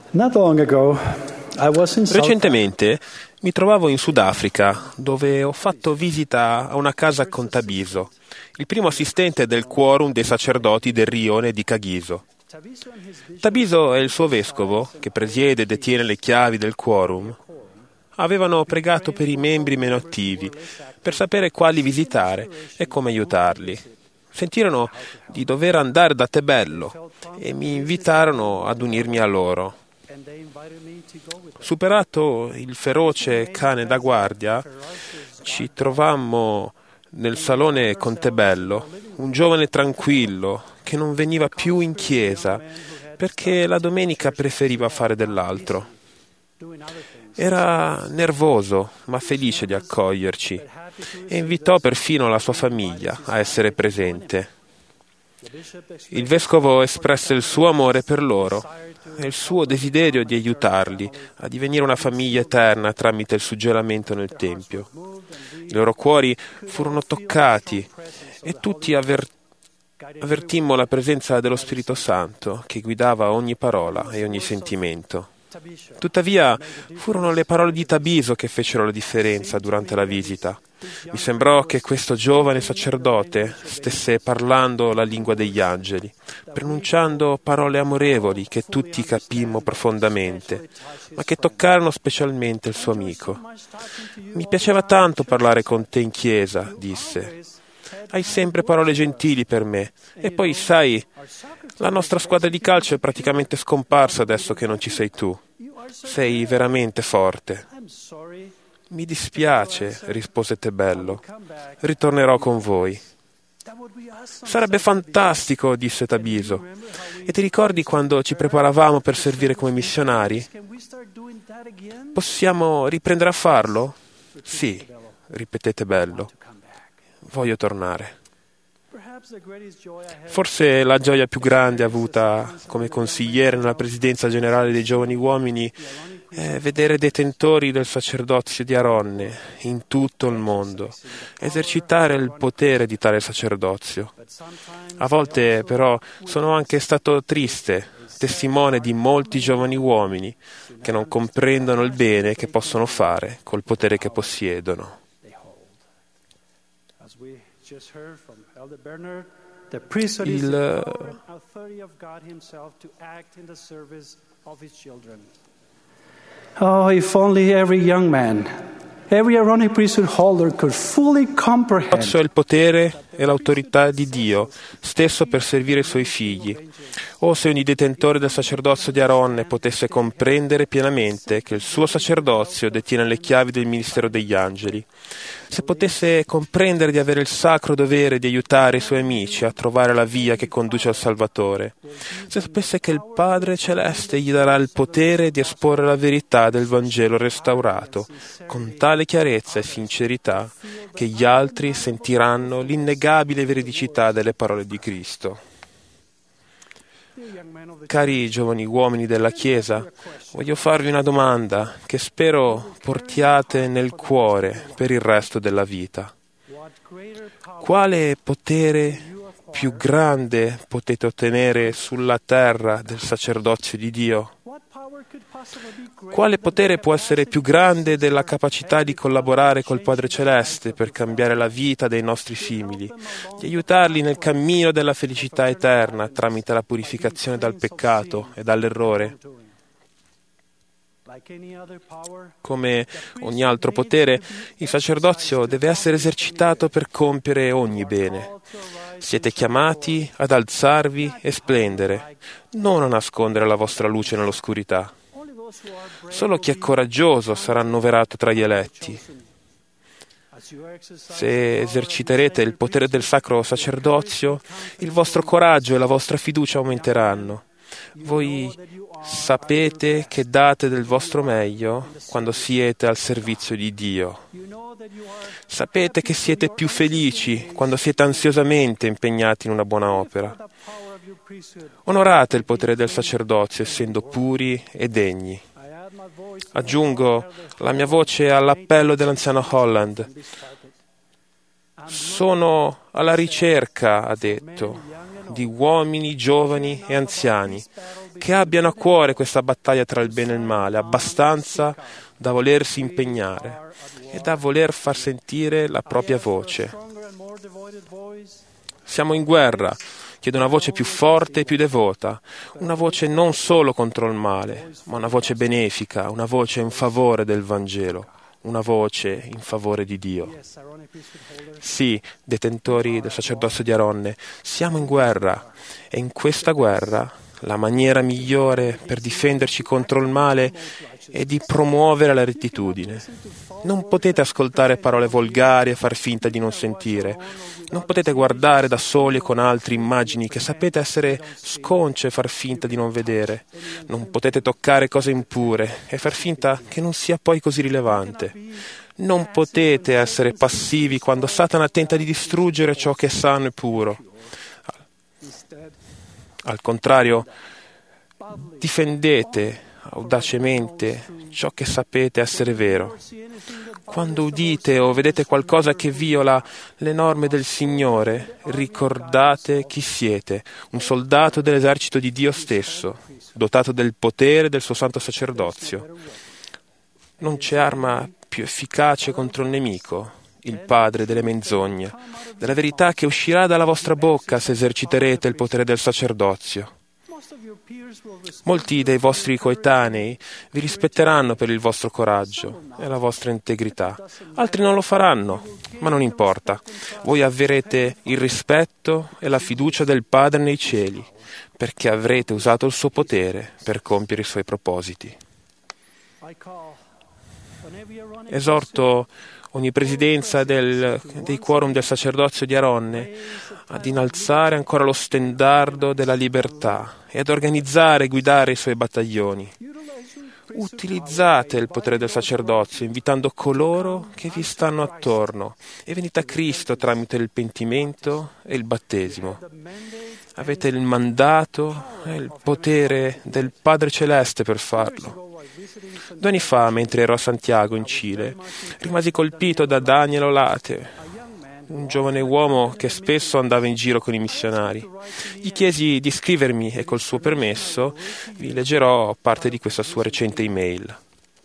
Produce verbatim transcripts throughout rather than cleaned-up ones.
Not long ago, I was in South Recentemente mi trovavo in Sudafrica, dove ho fatto visita a una casa con Tabiso, il primo assistente del quorum dei sacerdoti del rione di Kagiso. Tabiso e il suo vescovo, che presiede e detiene le chiavi del quorum, avevano pregato per i membri meno attivi, per sapere quali visitare e come aiutarli. Sentirono di dover andare da Tebello e mi invitarono ad unirmi a loro. Superato il feroce cane da guardia, ci trovammo nel salone Contebello, un giovane tranquillo che non veniva più in chiesa perché la domenica preferiva fare dell'altro. Era nervoso ma felice di accoglierci e invitò perfino la sua famiglia a essere presente. Il vescovo espresse il suo amore per loro e il suo desiderio di aiutarli a divenire una famiglia eterna tramite il suggellamento nel Tempio. I loro cuori furono toccati e tutti avver- avvertimmo la presenza dello Spirito Santo che guidava ogni parola e ogni sentimento. Tuttavia, furono le parole di Tabiso che fecero la differenza durante la visita. Mi sembrò che questo giovane sacerdote stesse parlando la lingua degli angeli, pronunciando parole amorevoli che tutti capimmo profondamente, ma che toccarono specialmente il suo amico. Mi piaceva tanto parlare con te in chiesa, disse. Hai sempre parole gentili per me. E poi, sai, la nostra squadra di calcio è praticamente scomparsa adesso che non ci sei tu. Sei veramente forte. Mi dispiace, rispose Tebello. Ritornerò con voi. Sarebbe fantastico, disse Tabiso. E ti ricordi quando ci preparavamo per servire come missionari? Possiamo riprendere a farlo? Sì, ripeté Tebello. Voglio tornare. Forse la gioia più grande avuta come consigliere nella presidenza generale dei giovani uomini è vedere detentori del sacerdozio di Aronne in tutto il mondo esercitare il potere di tale sacerdozio. A volte però sono anche stato triste, testimone di molti giovani uomini che non comprendono il bene che possono fare col potere che possiedono. Il Oh, if only every young man, every Aaronic priesthood holder could fully comprehend. sacerdozio è il potere e l'autorità di Dio stesso per servire i suoi figli. O se ogni detentore del sacerdozio di Aronne potesse comprendere pienamente che il suo sacerdozio detiene le chiavi del ministero degli angeli, se potesse comprendere di avere il sacro dovere di aiutare i suoi amici a trovare la via che conduce al Salvatore, se sapesse che il Padre Celeste gli darà il potere di esporre la verità del Vangelo restaurato con tale chiarezza e sincerità che gli altri sentiranno l'innegabile veridicità delle parole di Cristo. Cari giovani uomini della Chiesa, voglio farvi una domanda che spero portiate nel cuore per il resto della vita. Quale potere più grande potete ottenere sulla terra del sacerdozio di Dio? Quale potere può essere più grande della capacità di collaborare col Padre Celeste per cambiare la vita dei nostri simili, di aiutarli nel cammino della felicità eterna tramite la purificazione dal peccato e dall'errore? Come ogni altro potere, il sacerdozio deve essere esercitato per compiere ogni bene. Siete chiamati ad alzarvi e splendere, non a nascondere la vostra luce nell'oscurità. Solo chi è coraggioso sarà annoverato tra gli eletti. Se eserciterete il potere del sacro sacerdozio, il vostro coraggio e la vostra fiducia aumenteranno. Voi sapete che date del vostro meglio quando siete al servizio di Dio. Sapete che siete più felici quando siete ansiosamente impegnati in una buona opera. Onorate il potere del sacerdozio essendo puri e degni. Aggiungo la mia voce all'appello dell'anziano Holland. Sono alla ricerca, ha detto, di uomini, giovani e anziani che abbiano a cuore questa battaglia tra il bene e il male, abbastanza da volersi impegnare e da voler far sentire la propria voce. Siamo in guerra. Chiedo una voce più forte e più devota, una voce non solo contro il male, ma una voce benefica, una voce in favore del Vangelo, una voce in favore di Dio. Sì, detentori del sacerdozio di Aronne, siamo in guerra e in questa guerra la maniera migliore per difenderci contro il male è di promuovere la rettitudine. Non potete ascoltare parole volgari e far finta di non sentire. Non potete guardare da soli e con altri immagini che sapete essere sconce e far finta di non vedere. Non potete toccare cose impure e far finta che non sia poi così rilevante. Non potete essere passivi quando Satana tenta di distruggere ciò che è sano e puro. Al contrario, difendete audacemente ciò che sapete essere vero. Quando udite o vedete qualcosa che viola le norme del Signore, ricordate chi siete, un soldato dell'esercito di Dio stesso, dotato del potere del suo santo sacerdozio. Non c'è arma più efficace contro il nemico, il padre delle menzogne, della verità che uscirà dalla vostra bocca se eserciterete il potere del sacerdozio. Molti dei vostri coetanei vi rispetteranno per il vostro coraggio e la vostra integrità. Altri non lo faranno, ma non importa. Voi avrete il rispetto e la fiducia del Padre nei cieli, perché avrete usato il suo potere per compiere i suoi propositi. Esorto ogni presidenza del, dei quorum del sacerdozio di Aronne ad innalzare ancora lo stendardo della libertà e ad organizzare e guidare i suoi battaglioni. Utilizzate il potere del sacerdozio invitando coloro che vi stanno attorno e venite a Cristo tramite il pentimento e il battesimo. Avete il mandato e il potere del Padre Celeste per farlo. Due anni fa, mentre ero a Santiago, in Cile, rimasi colpito da Daniel Olate, un giovane uomo che spesso andava in giro con i missionari. Gli chiesi di scrivermi e col suo permesso vi leggerò parte di questa sua recente email.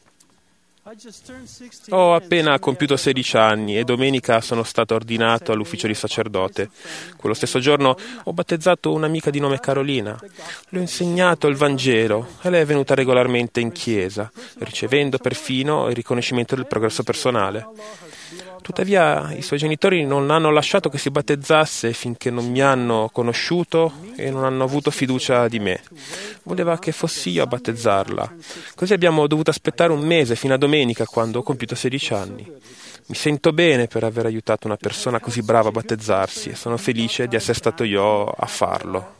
Ho appena compiuto sedici anni e domenica sono stato ordinato all'ufficio di sacerdote. Quello stesso giorno ho battezzato un'amica di nome Carolina. Le ho insegnato il Vangelo e lei è venuta regolarmente in chiesa, ricevendo perfino il riconoscimento del progresso personale. Tuttavia i suoi genitori non hanno lasciato che si battezzasse finché non mi hanno conosciuto e non hanno avuto fiducia di me. Voleva che fossi io a battezzarla. Così abbiamo dovuto aspettare un mese fino a domenica, quando ho compiuto sedici anni. Mi sento bene per aver aiutato una persona così brava a battezzarsi e sono felice di essere stato io a farlo.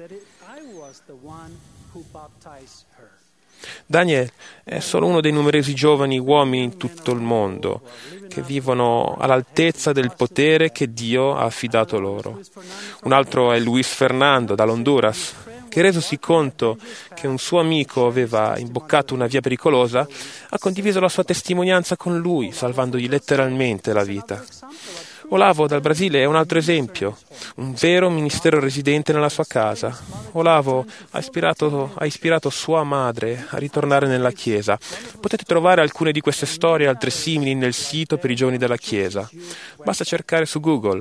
Daniel è solo uno dei numerosi giovani uomini in tutto il mondo che vivono all'altezza del potere che Dio ha affidato loro. Un altro è Luis Fernando dall'Honduras, che resosi conto che un suo amico aveva imboccato una via pericolosa, ha condiviso la sua testimonianza con lui, salvandogli letteralmente la vita. Olavo dal Brasile è un altro esempio, un vero ministero residente nella sua casa. Olavo ha ispirato, ha ispirato sua madre a ritornare nella Chiesa. Potete trovare alcune di queste storie e altre simili nel sito per i giovani della Chiesa. Basta cercare su Google.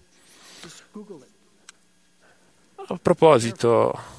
A proposito...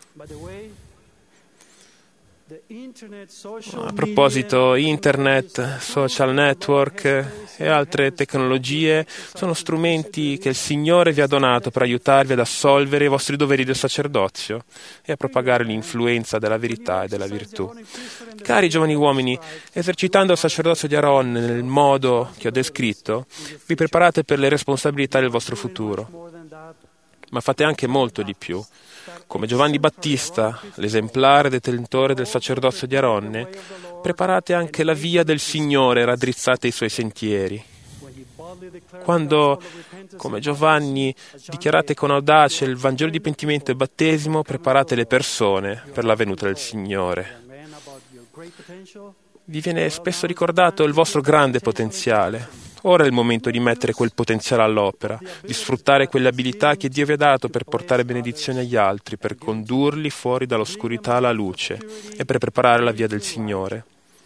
A proposito, internet, social network e altre tecnologie sono strumenti che il Signore vi ha donato per aiutarvi ad assolvere i vostri doveri del sacerdozio e a propagare l'influenza della verità e della virtù. Cari giovani uomini, esercitando il sacerdozio di Aronne nel modo che ho descritto, vi preparate per le responsabilità del vostro futuro. Ma fate anche molto di più. Come Giovanni Battista, l'esemplare detentore del sacerdozio di Aronne, preparate anche la via del Signore e raddrizzate i suoi sentieri. Quando, come Giovanni, dichiarate con audacia il Vangelo di pentimento e battesimo, preparate le persone per la venuta del Signore. Vi viene spesso ricordato il vostro grande potenziale. Ora è il momento di mettere quel potenziale all'opera, di sfruttare quelle abilità che Dio vi ha dato per portare benedizioni agli altri, per condurli fuori dall'oscurità alla luce e per preparare la via del Signore.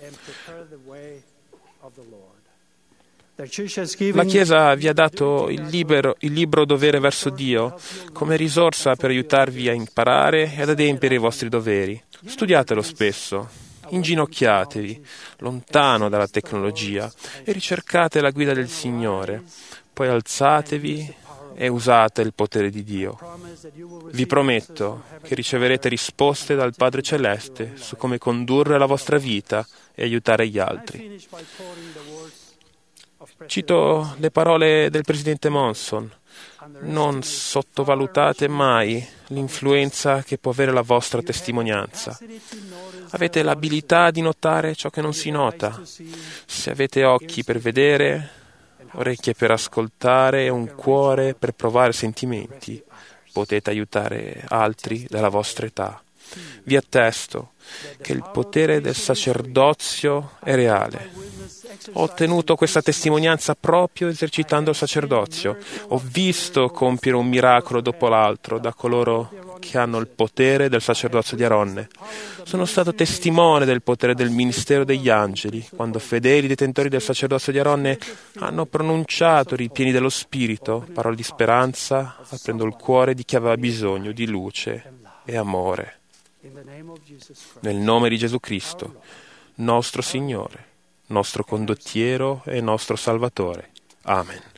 La Chiesa vi ha dato il, libero, il libero dovere verso Dio come risorsa per aiutarvi a imparare e ad adempiere i vostri doveri. Studiatelo spesso, inginocchiatevi, lontano dalla tecnologia, e ricercate la guida del Signore. Poi alzatevi e usate il potere di Dio. Vi prometto che riceverete risposte dal Padre Celeste su come condurre la vostra vita e aiutare gli altri. Cito le parole del presidente Monson: non sottovalutate mai l'influenza che può avere la vostra testimonianza. Avete l'abilità di notare ciò che non si nota. Se avete occhi per vedere, orecchie per ascoltare e un cuore per provare sentimenti, potete aiutare altri della vostra età. Vi attesto che il potere del sacerdozio è reale. Ho ottenuto questa testimonianza proprio esercitando il sacerdozio. Ho visto compiere un miracolo dopo l'altro da coloro che hanno il potere del sacerdozio di Aronne. Sono stato testimone del potere del ministero degli angeli, quando fedeli detentori del sacerdozio di Aronne hanno pronunciato, ripieni dello Spirito, parole di speranza, aprendo il cuore di chi aveva bisogno di luce e amore. Nel nome di Gesù Cristo, nostro Signore, nostro condottiero e nostro Salvatore. Amen.